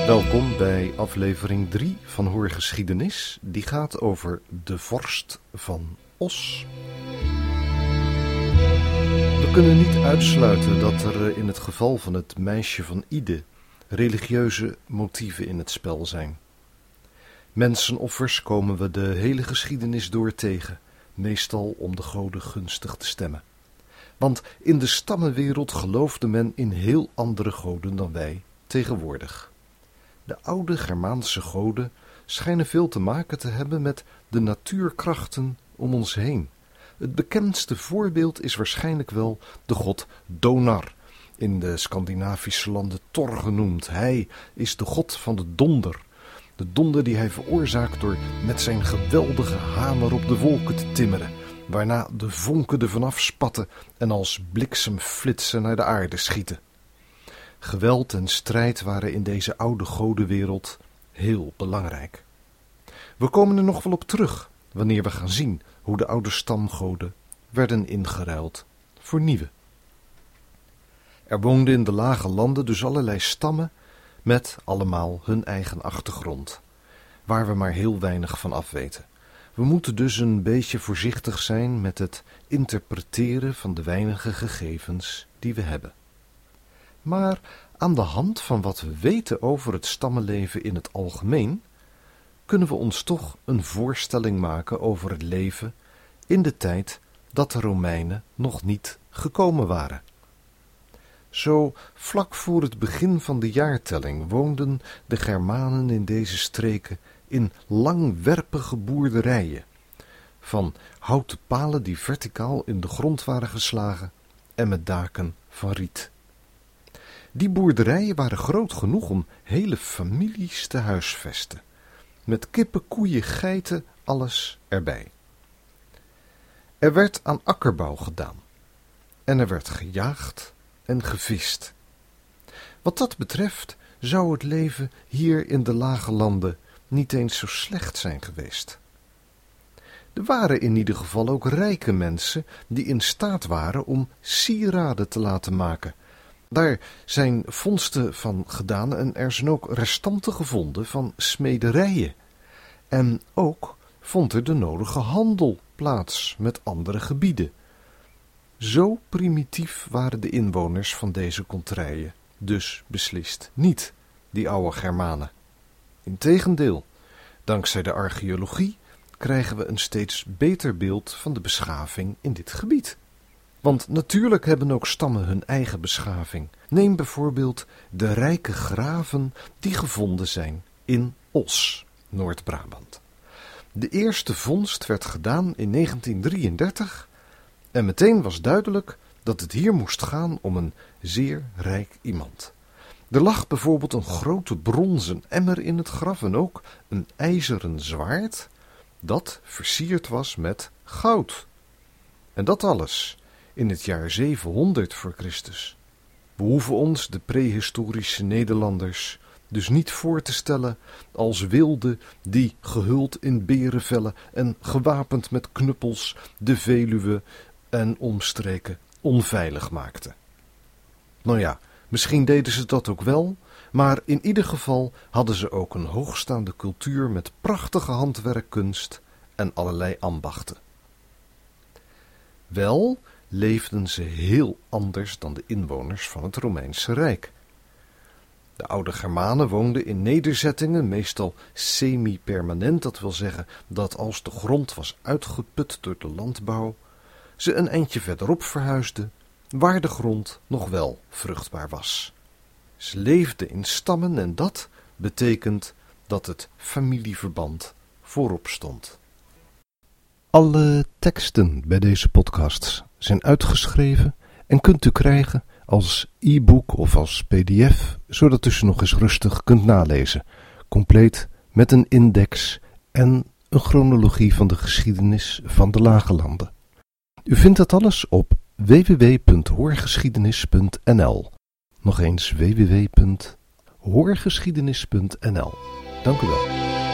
Welkom bij aflevering 3 van Hoorgeschiedenis. Die gaat over de vorst van Os. We kunnen niet uitsluiten dat er in het geval van het meisje van Ide religieuze motieven in het spel zijn. Mensenoffers komen we de hele geschiedenis door tegen, meestal om de goden gunstig te stemmen. Want in de stammenwereld geloofde men in heel andere goden dan wij tegenwoordig. De oude Germaanse goden schijnen veel te maken te hebben met de natuurkrachten om ons heen. Het bekendste voorbeeld is waarschijnlijk wel de god Donar, in de Scandinavische landen Thor genoemd. Hij is de god van de donder. De donder die hij veroorzaakt door met zijn geweldige hamer op de wolken te timmeren, waarna de vonken er vanaf spatten en als bliksemflitsen naar de aarde schieten. Geweld en strijd waren in deze oude godenwereld heel belangrijk. We komen er nog wel op terug wanneer we gaan zien hoe de oude stamgoden werden ingeruild voor nieuwe. Er woonden in de lage landen dus allerlei stammen met allemaal hun eigen achtergrond, waar we maar heel weinig van afweten. We moeten dus een beetje voorzichtig zijn met het interpreteren van de weinige gegevens die we hebben. Maar aan de hand van wat we weten over het stammenleven in het algemeen, kunnen we ons toch een voorstelling maken over het leven in de tijd dat de Romeinen nog niet gekomen waren. Zo vlak voor het begin van de jaartelling woonden de Germanen in deze streken in langwerpige boerderijen, van houten palen die verticaal in de grond waren geslagen en met daken van riet. Die boerderijen waren groot genoeg om hele families te huisvesten, met kippen, koeien, geiten, alles erbij. Er werd aan akkerbouw gedaan en er werd gejaagd en gevist. Wat dat betreft zou het leven hier in de lage landen niet eens zo slecht zijn geweest. Er waren in ieder geval ook rijke mensen die in staat waren om sieraden te laten maken. Daar zijn vondsten van gedaan en er zijn ook restanten gevonden van smederijen. En ook vond er de nodige handel plaats met andere gebieden. Zo primitief waren de inwoners van deze contrije dus beslist niet, die oude Germanen. Integendeel, dankzij de archeologie krijgen we een steeds beter beeld van de beschaving in dit gebied. Want natuurlijk hebben ook stammen hun eigen beschaving. Neem bijvoorbeeld de rijke graven die gevonden zijn in Os, Noord-Brabant. De eerste vondst werd gedaan in 1933 en meteen was duidelijk dat het hier moest gaan om een zeer rijk iemand. Er lag bijvoorbeeld een grote bronzen emmer in het graf en ook een ijzeren zwaard dat versierd was met goud. En dat alles in het jaar 700 voor Christus. We hoeven ons de prehistorische Nederlanders dus niet voor te stellen als wilden die gehuld in berenvellen en gewapend met knuppels de Veluwe en omstreken onveilig maakten. Nou ja, misschien deden ze dat ook wel, maar in ieder geval hadden ze ook een hoogstaande cultuur met prachtige handwerkkunst en allerlei ambachten. Wel leefden ze heel anders dan de inwoners van het Romeinse Rijk. De oude Germanen woonden in nederzettingen, meestal semi-permanent, dat wil zeggen dat als de grond was uitgeput door de landbouw, ze een eindje verderop verhuisden, waar de grond nog wel vruchtbaar was. Ze leefden in stammen en dat betekent dat het familieverband voorop stond. Alle teksten bij deze podcasts zijn uitgeschreven en kunt u krijgen als e-book of als pdf, zodat u ze nog eens rustig kunt nalezen, compleet met een index en een chronologie van de geschiedenis van de Lage Landen. U vindt dat alles op www.hoorgeschiedenis.nl. Nog eens www.hoorgeschiedenis.nl. Dank u wel.